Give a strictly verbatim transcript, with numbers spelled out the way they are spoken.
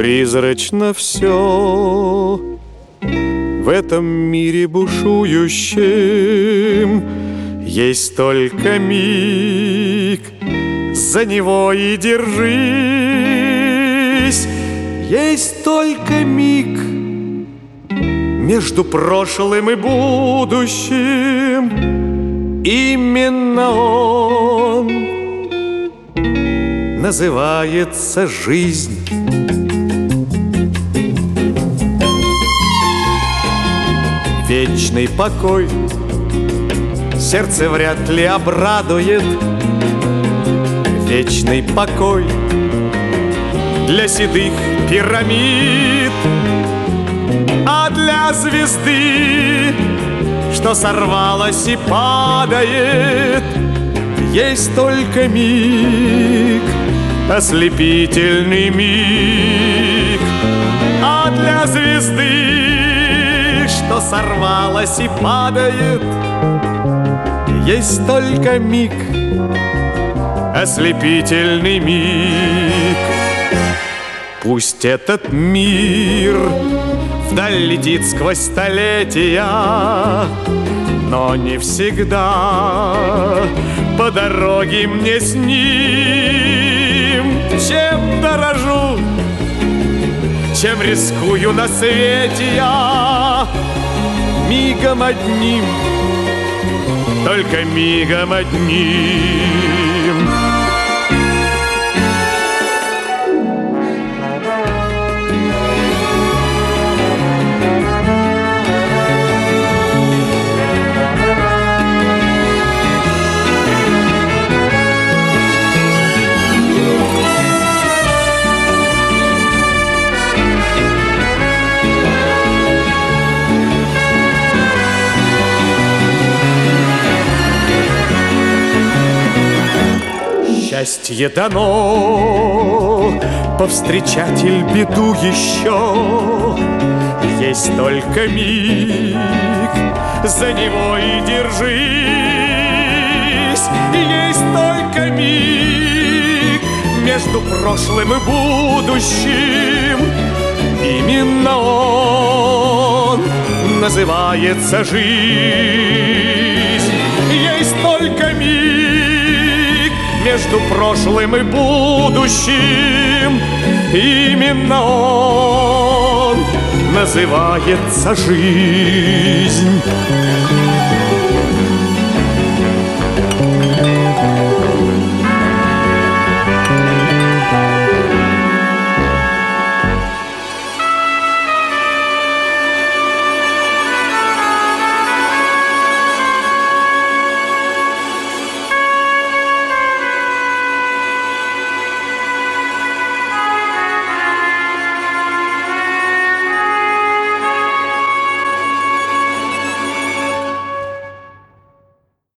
Призрачно все в этом мире бушующем. Есть только миг, за него и держись. Есть только миг между прошлым и будущим. Именно он называется жизнь. Вечный покой сердце вряд ли обрадует. Вечный покой для седых пирамид, а для звезды, что сорвалась и падает, есть только миг, ослепительный миг. А для звезды, что сорвалась и падает, есть только миг, ослепительный миг. Пусть этот мир вдаль летит сквозь столетия, но не всегда по дороге мне с ним. Чем дорожу, чем рискую на свете я, мигом одним, только мигом одним. Счастье дано повстречатель беду еще. Есть только миг, за него и держись. Есть только миг между прошлым и будущим. Именно он называется жизнь. Есть только миг между прошлым и будущим. Именно он называется жизнь.